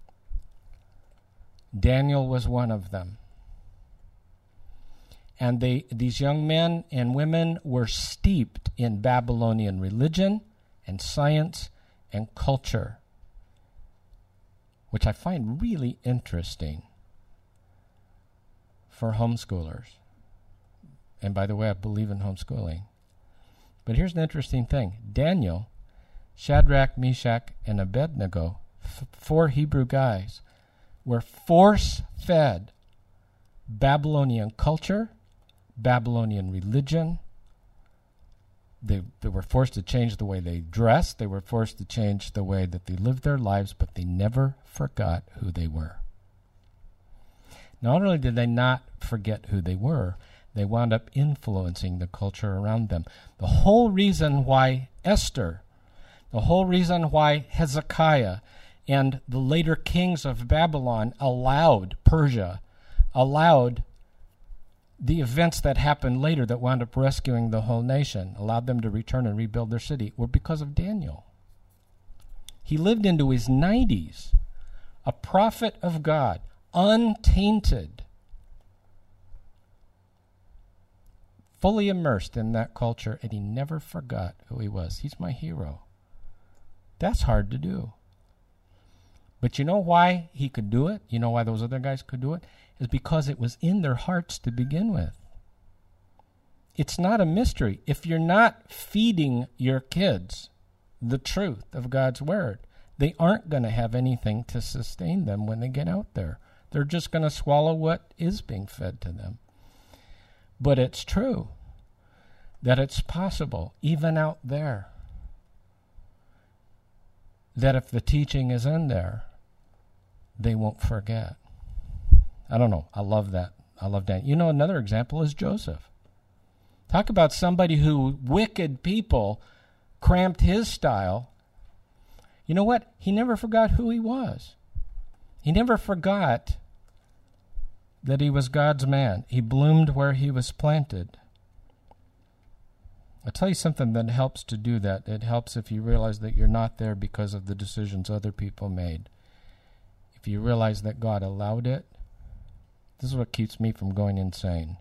Daniel was one of them. And they, these young men and women were steeped in Babylonian religion and science and culture, which I find really interesting for homeschoolers. And by the way, I believe in homeschooling. But here's an interesting thing. Daniel, Shadrach, Meshach, and Abednego, f- four Hebrew guys, were force-fed Babylonian culture, Babylonian religion. They, they were forced to change the way they dressed. They were forced to change the way that they lived their lives, but they never forgot who they were. Not only did they not forget who they were, they wound up influencing the culture around them. The whole reason why Esther, the whole reason why Hezekiah and the later kings of Babylon allowed Persia, allowed the events that happened later that wound up rescuing the whole nation, allowed them to return and rebuild their city, were because of Daniel. He lived into his nineties, a prophet of God, untainted, fully immersed in that culture, and he never forgot who he was. He's my hero. That's hard to do. But you know why he could do it? You know why those other guys could do it? Is because it was in their hearts to begin with. It's not a mystery. If you're not feeding your kids the truth of God's word, they aren't going to have anything to sustain them when they get out there. They're just going to swallow what is being fed to them. But it's true that it's possible, even out there, that if the teaching is in there, they won't forget. I don't know. I love that. I love that. You know, another example is Joseph. Talk about somebody who wicked people cramped his style. You know what? He never forgot who he was. He never forgot that he was God's man. He bloomed where he was planted. I'll tell you something that helps to do that. It helps if you realize that you're not there because of the decisions other people made. If you realize that God allowed it, this is what keeps me from going insane.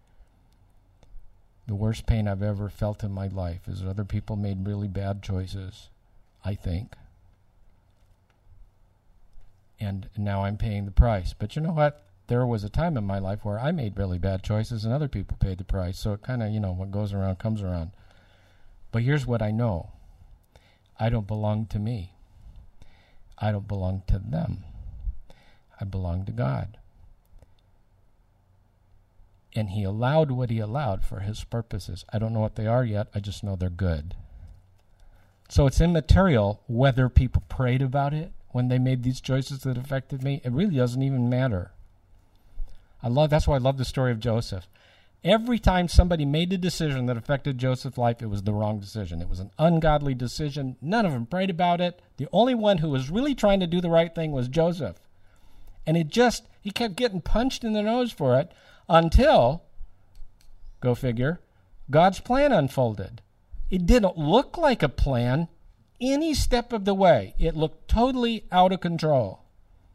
The worst pain I've ever felt in my life is other people made really bad choices, I think. And now I'm paying the price. But you know what? There was a time in my life where I made really bad choices and other people paid the price. So it kind of, you know, what goes around comes around. But here's what I know. I don't belong to me. I don't belong to them. I belong to God. And he allowed what he allowed for his purposes. I don't know what they are yet. I just know they're good. So it's immaterial whether people prayed about it when they made these choices that affected me. It really doesn't even matter. I love, that's why I love the story of Joseph. Every time somebody made a decision that affected Joseph's life, it was the wrong decision. It was an ungodly decision. None of them prayed about it. The only one who was really trying to do the right thing was Joseph. And it just, he kept getting punched in the nose for it until, go figure, God's plan unfolded. It didn't look like a plan any step of the way. It looked totally out of control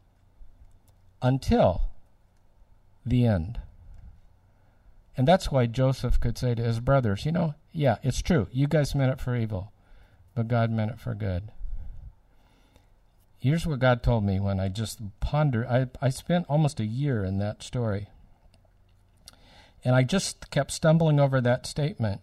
until the end. And that's why Joseph could say to his brothers, you know, yeah, it's true. You guys meant it for evil, but God meant it for good. Here's what God told me when I just pondered. I, I spent almost a year in that story. And I just kept stumbling over that statement.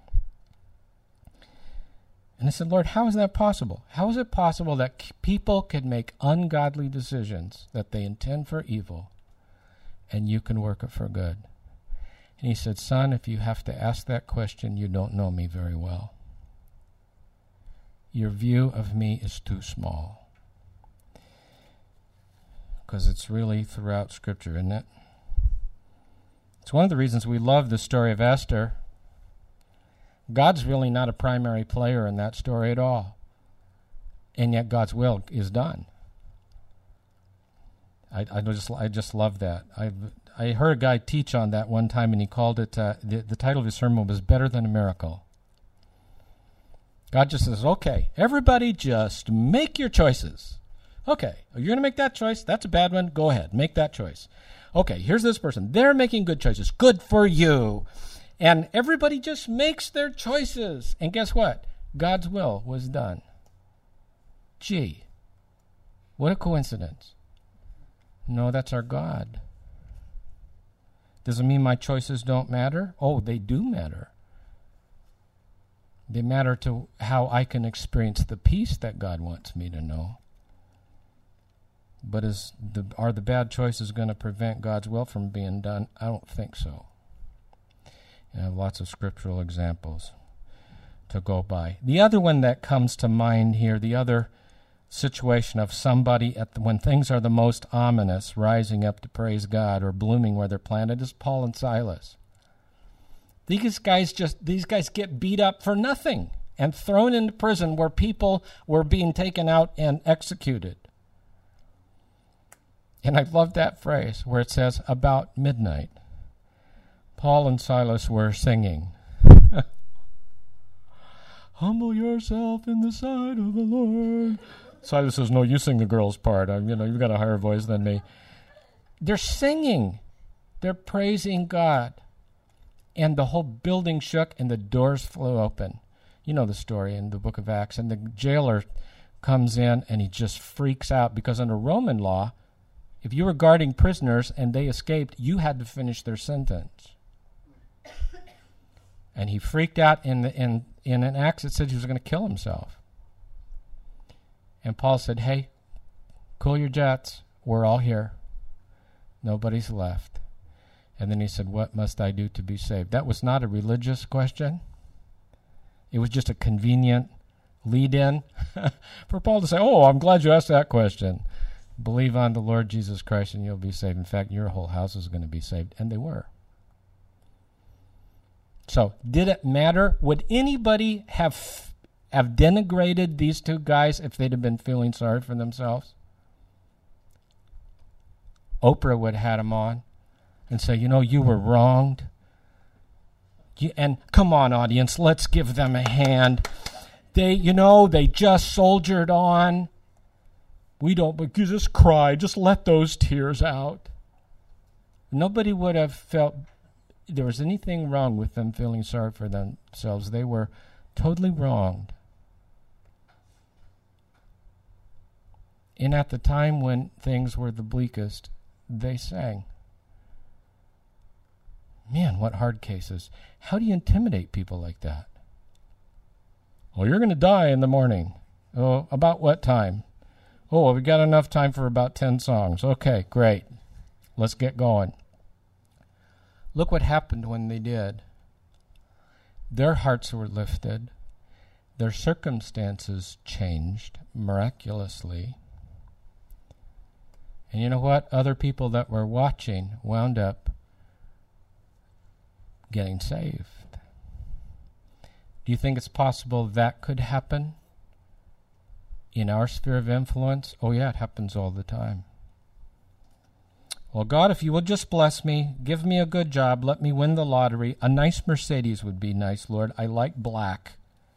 And I said, Lord, how is that possible? How is it possible that c- people could make ungodly decisions that they intend for evil, and you can work it for good? And he said, son, if you have to ask that question, you don't know me very well. Your view of me is too small. Because it's really throughout Scripture, isn't it? It's one of the reasons we love the story of Esther. God's really not a primary player in that story at all. And yet God's will is done. I, I just I just love that. I I heard a guy teach on that one time, and he called it, uh, the, the title of his sermon was Better Than a Miracle. God just says, okay, everybody just make your choices. Okay, you're going to make that choice. That's a bad one. Go ahead, make that choice. Okay, here's this person. They're making good choices. Good for you. And everybody just makes their choices. And guess what? God's will was done. Gee, what a coincidence. No, that's our God. Does it mean my choices don't matter? Oh, they do matter. They matter to how I can experience the peace that God wants me to know. But is the, are the bad choices going to prevent God's will from being done? I don't think so. I have lots of scriptural examples to go by. The other one that comes to mind here, the other situation of somebody at the, when things are the most ominous, rising up to praise God or blooming where they're planted, is Paul and Silas. These guys just these guys get beat up for nothing and thrown into prison where people were being taken out and executed. And I love that phrase where it says, about midnight, Paul and Silas were singing, humble yourself in the sight of the Lord. Silas says, no, you sing the girl's part. I, you know, you've got a higher voice than me. They're singing. They're praising God. And the whole building shook and the doors flew open. You know the story in the book of Acts. And the jailer comes in and he just freaks out because under Roman law, if you were guarding prisoners and they escaped, you had to finish their sentence. And he freaked out. In, the, in, in an Acts, it said he was going to kill himself. And Paul said, hey, cool your jets. We're all here. Nobody's left. And then he said, what must I do to be saved? That was not a religious question. It was just a convenient lead-in for Paul to say, oh, I'm glad you asked that question. Believe on the Lord Jesus Christ and you'll be saved. In fact, your whole house is going to be saved. And they were. So, did it matter? Would anybody have have denigrated these two guys if they'd have been feeling sorry for themselves? Oprah would have had them on and say, you know, you were wronged. You, and come on, audience, let's give them a hand. They, you know, they just soldiered on. We don't, but you just cry. Just let those tears out. Nobody would have felt there was anything wrong with them feeling sorry for themselves. They were totally wronged. And at the time when things were the bleakest, they sang. Man, what hard cases. How do you intimidate people like that? Well, you're going to die in the morning. Oh, about what time? Oh, well, we got enough time for about ten songs. Okay, great. Let's get going. Look what happened when they did. Their hearts were lifted. Their circumstances changed miraculously. And you know what? Other people that were watching wound up getting saved. Do you think it's possible that could happen in our sphere of influence? Oh yeah, it happens all the time. Well, God, if you will just bless me, give me a good job, let me win the lottery. A nice Mercedes would be nice, Lord. I like black.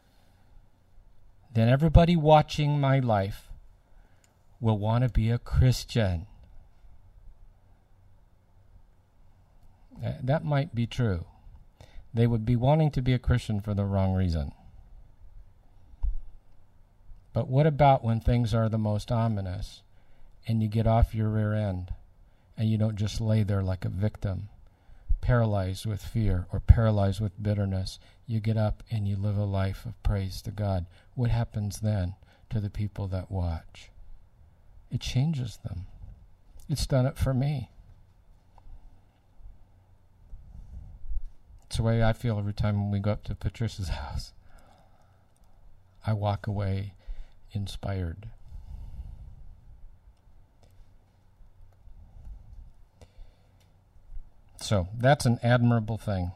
Then everybody watching my life will want to be a Christian. That might be true. They would be wanting to be a Christian for the wrong reason. But what about when things are the most ominous and you get off your rear end and you don't just lay there like a victim, paralyzed with fear or paralyzed with bitterness? You get up and you live a life of praise to God. What happens then to the people that watch? It changes them. It's done it for me. It's the way I feel every time when we go up to Patricia's house. I walk away inspired. So that's an admirable thing.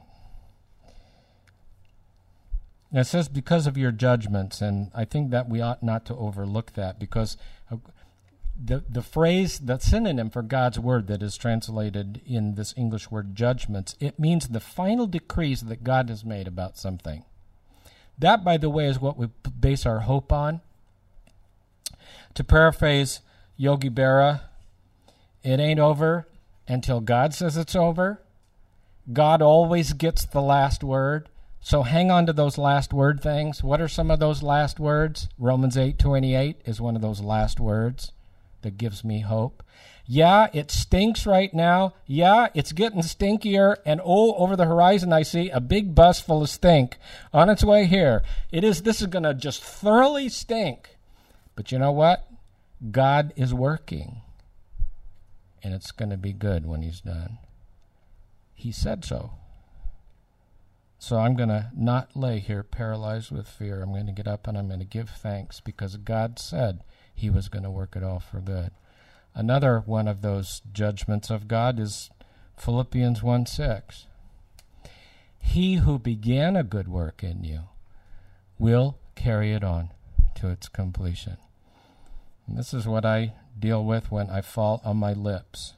And it says because of your judgments, and I think that we ought not to overlook that, because the the phrase, the synonym for God's word that is translated in this English word judgments, it means the final decrees that God has made about something. That, by the way, is what we base our hope on. To paraphrase Yogi Berra, it ain't over until God says it's over. God always gets the last word. So hang on to those last word things. What are some of those last words? Romans eight twenty-eight is one of those last words that gives me hope. Yeah, it stinks right now. Yeah, it's getting stinkier. And oh, over the horizon I see a big bus full of stink on its way here. It is. This is going to just thoroughly stink. But you know what? God is working. And it's going to be good when he's done. He said so. So I'm going to not lay here paralyzed with fear. I'm going to get up and I'm going to give thanks because God said he was going to work it all for good. Another one of those judgments of God is Philippians one six. He who began a good work in you will carry it on to its completion. And this is what I deal with when I fall on my lips.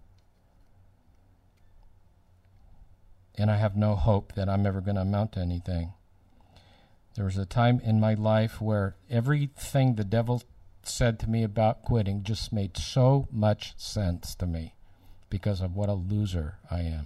And I have no hope that I'm ever going to amount to anything. There was a time in my life where everything the devil said to me about quitting just made so much sense to me because of what a loser I am.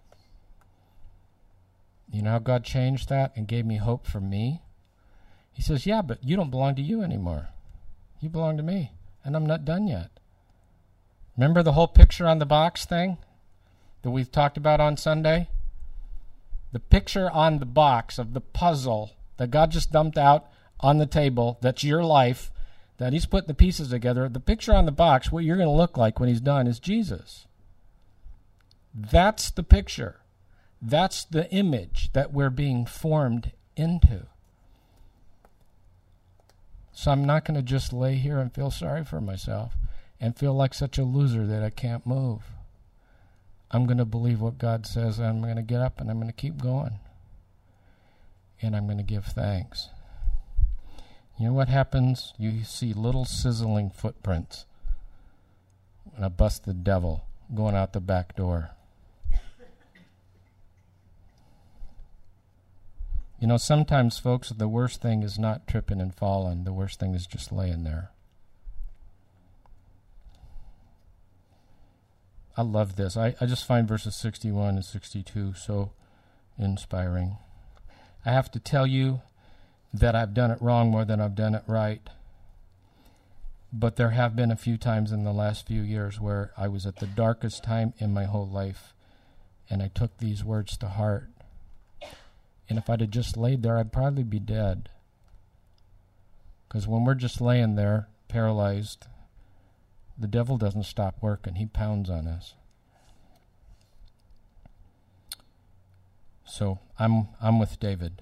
You know how God changed that and gave me hope for me? He says, yeah, but you don't belong to you anymore. You belong to me, and I'm not done yet. Remember the whole picture on the box thing that we've talked about on Sunday? The picture on the box of the puzzle that God just dumped out on the table, that's your life, that he's put the pieces together. The picture on the box, what you're going to look like when he's done, is Jesus. That's the picture. That's the image that we're being formed into. So I'm not going to just lay here and feel sorry for myself and feel like such a loser that I can't move. I'm going to believe what God says, and I'm going to get up and I'm going to keep going. And I'm going to give thanks. You know what happens? You see little sizzling footprints and a busted devil going out the back door. You know, sometimes, folks, the worst thing is not tripping and falling. The worst thing is just laying there. I love this. I, I just find verses sixty-one and sixty-two so inspiring. I have to tell you that I've done it wrong more than I've done it right. But there have been a few times in the last few years where I was at the darkest time in my whole life, and I took these words to heart. And if I'd have just laid there, I'd probably be dead. Because when we're just laying there, paralyzed, the devil doesn't stop working. He pounds on us. So I'm I'm with David.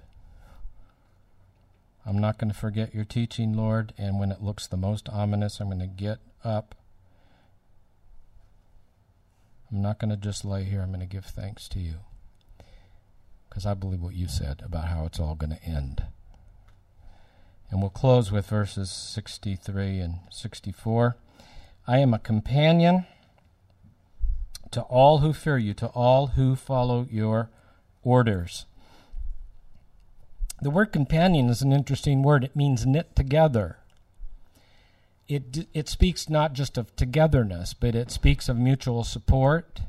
I'm not going to forget your teaching, Lord, and when it looks the most ominous, I'm going to get up. I'm not going to just lay here. I'm going to give thanks to you. because I believe what you said about how it's all going to end. And we'll close with verses sixty-three and sixty-four. I am a companion to all who fear you, to all who follow your orders. The word companion is an interesting word. It means knit together. It it speaks not just of togetherness, but it speaks of mutual support.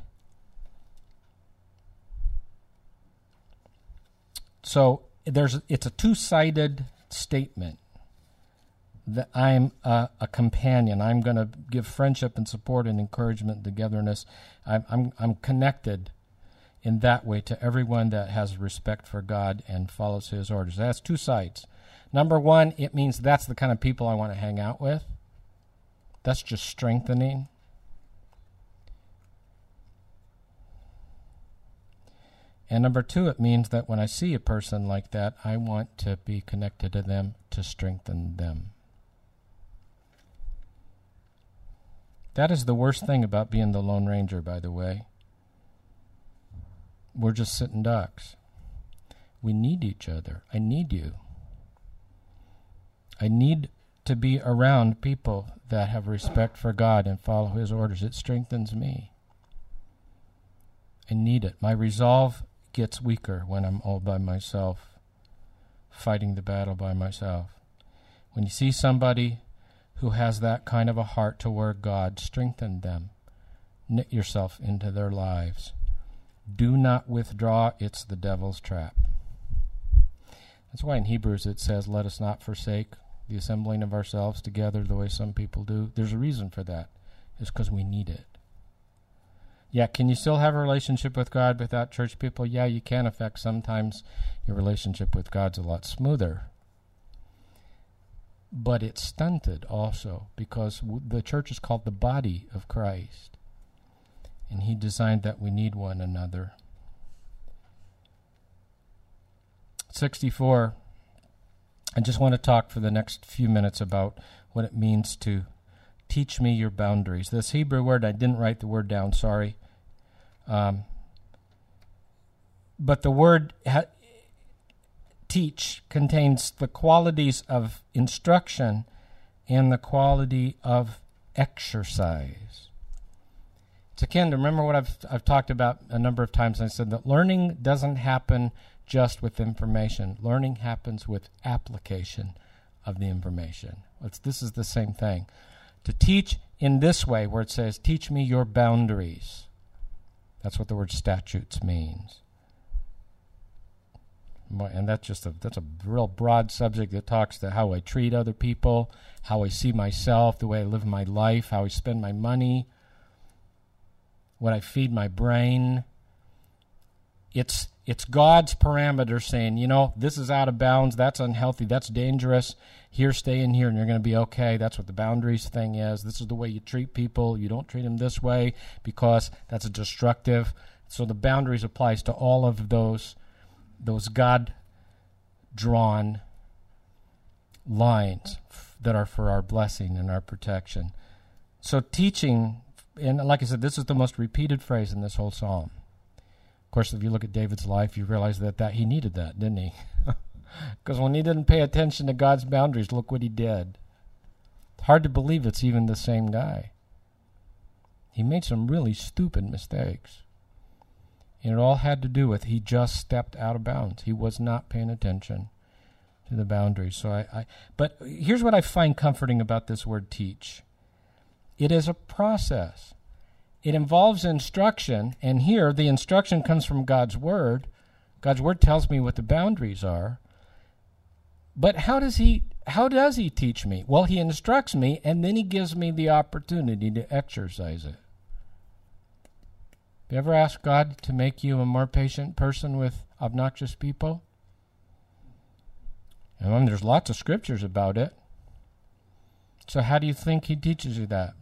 So there's it's a two-sided statement that I'm a, a companion. I'm going to give friendship and support and encouragement and togetherness. I'm, I'm I'm connected in that way to everyone that has respect for God and follows his orders. That's two sides. Number one, it means that's the kind of people I want to hang out with. That's just strengthening. And number two, it means that when I see a person like that, I want to be connected to them to strengthen them. That is the worst thing about being the Lone Ranger, by the way. We're just sitting ducks. We need each other. I need you. I need to be around people that have respect for God and follow his orders. It strengthens me. I need it. My resolve gets weaker when I'm all by myself, fighting the battle by myself. When you see somebody who has that kind of a heart toward God, strengthen them. Knit yourself into their lives. Do not withdraw. It's the devil's trap. That's why in Hebrews it says, let us not forsake the assembling of ourselves together the way some people do. There's a reason for that. It's because we need it. Yeah, can you still have a relationship with God without church people? Yeah, you can. In fact, sometimes your relationship with God's a lot smoother. But it's stunted also because w- the church is called the body of Christ. And he designed that we need one another. sixty-four. I just want to talk for the next few minutes about what it means to teach me your boundaries. This Hebrew word, I didn't write the word down, sorry. Um, but the word ha- teach contains the qualities of instruction and the quality of exercise. It's akin to, remember what I've I've talked about a number of times. I said that learning doesn't happen just with information. Learning happens with application of the information. It's, this is the same thing. To teach in this way, where it says, teach me your boundaries. That's what the word statutes means. And that's just a that's a real broad subject that talks to how I treat other people, how I see myself, the way I live my life, how I spend my money, what I feed my brain. It's it's God's parameter saying, you know, this is out of bounds, that's unhealthy, that's dangerous. Here, stay in here, and you're going to be okay. That's what the boundaries thing is. This is the way you treat people. You don't treat them this way because that's destructive. So the boundaries applies to all of those those God-drawn lines f- that are for our blessing and our protection. So teaching, and like I said, this is the most repeated phrase in this whole psalm. Of course, if you look at David's life, you realize that, that he needed that, didn't he? Because when he didn't pay attention to God's boundaries, look what he did. It's hard to believe it's even the same guy. He made some really stupid mistakes. And it all had to do with he just stepped out of bounds. He was not paying attention to the boundaries. So I, I but here's what I find comforting about this word teach. It is a process. It involves instruction, and here the instruction comes from God's word. God's word tells me what the boundaries are. But how does he how does he teach me? Well, he instructs me, and then he gives me the opportunity to exercise it. You ever ask God to make you a more patient person with obnoxious people? And then there's lots of scriptures about it. So how do you think he teaches you that?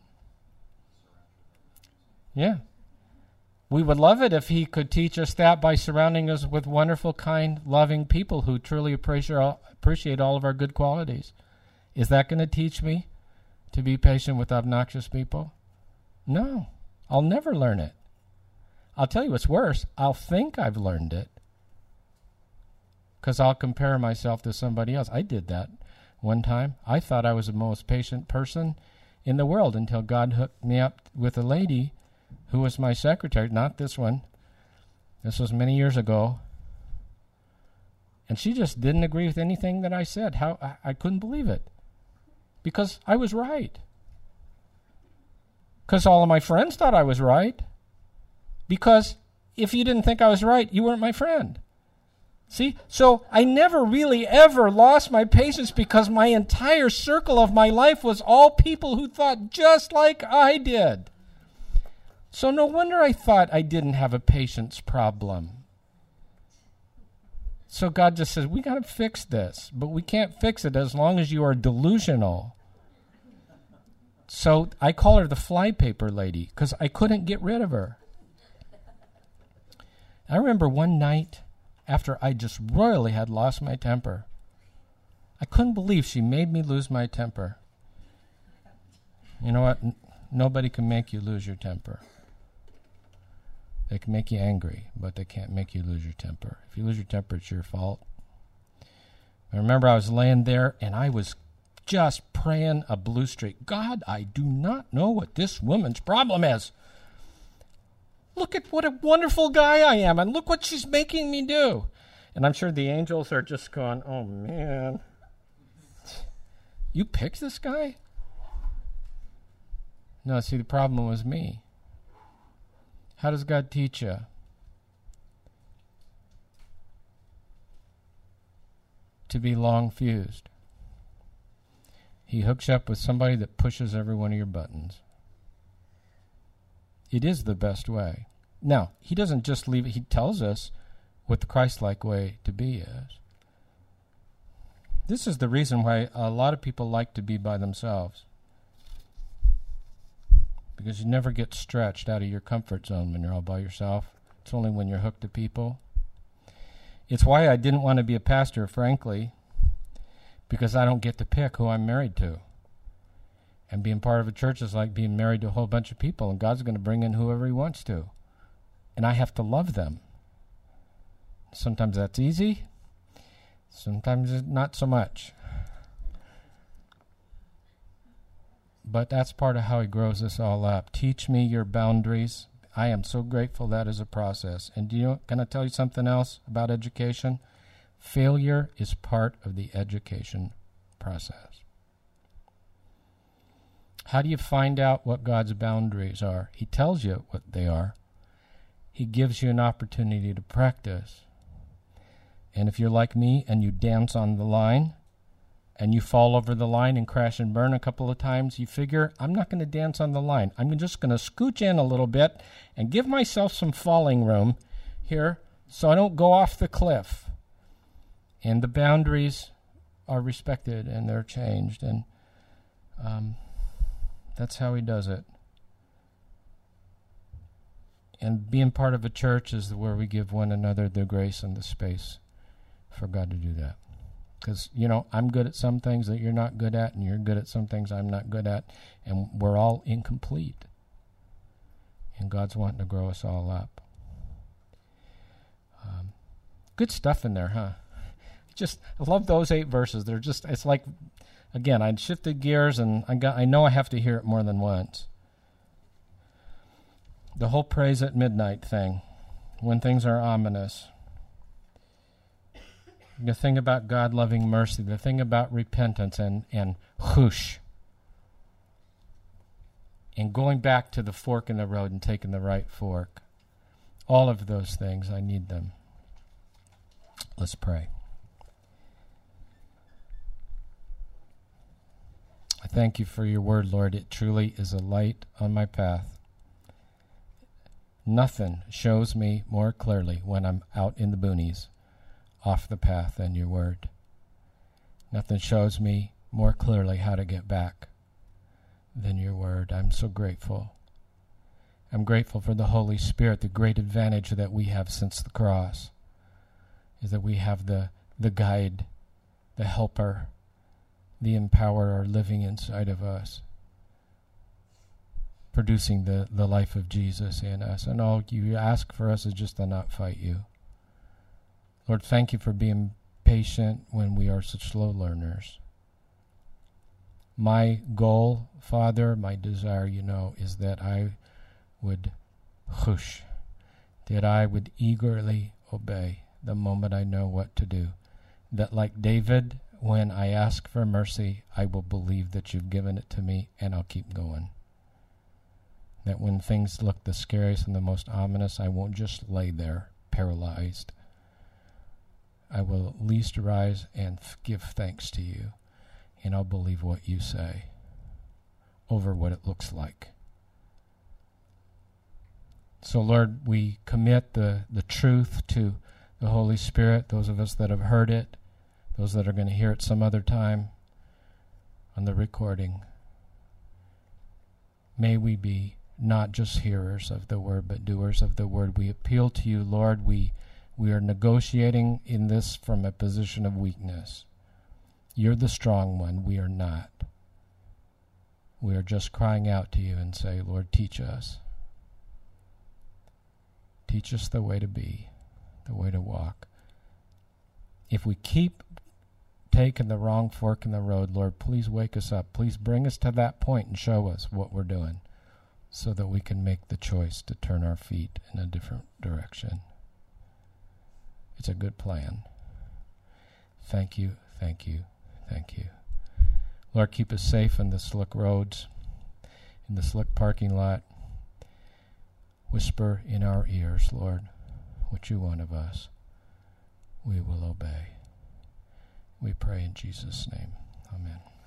Yeah. We would love it if he could teach us that by surrounding us with wonderful, kind, loving people who truly appreciate all of our good qualities. Is that going to teach me to be patient with obnoxious people? No. I'll never learn it. I'll tell you what's worse. I'll think I've learned it, because I'll compare myself to somebody else. I did that one time. I thought I was the most patient person in the world until God hooked me up with a lady who was my secretary, not this one. This was many years ago. And she just didn't agree with anything that I said. How I, I couldn't believe it. Because I was right. Because all of my friends thought I was right. Because if you didn't think I was right, you weren't my friend. See? So I never really ever lost my patience because my entire circle of my life was all people who thought just like I did. So no wonder I thought I didn't have a patience problem. So God just says, we got to fix this, but we can't fix it as long as you are delusional. So I call her the flypaper lady because I couldn't get rid of her. I remember one night after I just royally had lost my temper. I couldn't believe she made me lose my temper. You know what? N- nobody can make you lose your temper. They can make you angry, but they can't make you lose your temper. If you lose your temper, it's your fault. I remember I was laying there, and I was just praying a blue streak. God, I do not know what this woman's problem is. Look at what a wonderful guy I am, and look what she's making me do. And I'm sure the angels are just going, oh, man. You picked this guy? No, see, the problem was me. How does God teach you? To be long-fused. He hooks you up with somebody that pushes every one of your buttons. It is the best way. Now, he doesn't just leave it. He tells us what the Christ-like way to be is. This is the reason why a lot of people like to be by themselves. Because you never get stretched out of your comfort zone when you're all by yourself. It's only when you're hooked to people. It's why I didn't want to be a pastor, frankly, because I don't get to pick who I'm married to. And being part of a church is like being married to a whole bunch of people, and God's going to bring in whoever he wants to. And I have to love them. Sometimes that's easy. Sometimes not so much. But that's part of how he grows us all up. Teach me your boundaries. I am so grateful that is a process. And do you know, can I tell you something else about education? Failure is part of the education process. How do you find out what God's boundaries are? He tells you what they are. He gives you an opportunity to practice. And if you're like me and you dance on the line, and you fall over the line and crash and burn a couple of times, you figure, I'm not going to dance on the line. I'm just going to scooch in a little bit and give myself some falling room here so I don't go off the cliff. And the boundaries are respected and they're changed. And um, that's how he does it. And being part of a church is where we give one another the grace and the space for God to do that. Because, you know, I'm good at some things that you're not good at, and you're good at some things I'm not good at, and we're all incomplete. And God's wanting to grow us all up. Um, good stuff in there, huh? Just, I love those eight verses. They're just, it's like, again, I'd shifted gears, and I got, I know I have to hear it more than once. The whole praise at midnight thing, when things are ominous. The thing about God loving mercy, the thing about repentance and, and whoosh. And going back to the fork in the road and taking the right fork. All of those things, I need them. Let's pray. I thank you for your word, Lord. It truly is a light on my path. Nothing shows me more clearly when I'm out in the boonies off the path than your word. Nothing shows me more clearly how to get back than your word. I'm so grateful. I'm grateful for the Holy Spirit. The great advantage that we have since the cross is that we have the, the guide, the helper, the empowerer living inside of us, producing the, the life of Jesus in us. And all you ask for us is just to not fight you. Lord, thank you for being patient when we are such slow learners. My goal, Father, my desire, you know, is that I would hush, that I would eagerly obey the moment I know what to do. That like David, when I ask for mercy, I will believe that you've given it to me, and I'll keep going. That when things look the scariest and the most ominous, I won't just lay there paralyzed. I will at least rise and f- give thanks to you, and I'll believe what you say over what it looks like. So, Lord, we commit the, the truth to the Holy Spirit, those of us that have heard it, those that are going to hear it some other time on the recording. May we be not just hearers of the word, but doers of the word. We appeal to you, Lord. We, we are negotiating in this from a position of weakness. You're the strong one. We are not. We are just crying out to you and say, Lord, teach us. Teach us the way to be, the way to walk. If we keep taking the wrong fork in the road, Lord, please wake us up. Please bring us to that point and show us what we're doing so that we can make the choice to turn our feet in a different direction. It's a good plan. Thank you, thank you, thank you. Lord, keep us safe in the slick roads, in the slick parking lot. Whisper in our ears, Lord, what you want of us. We will obey. We pray in Jesus' name. Amen.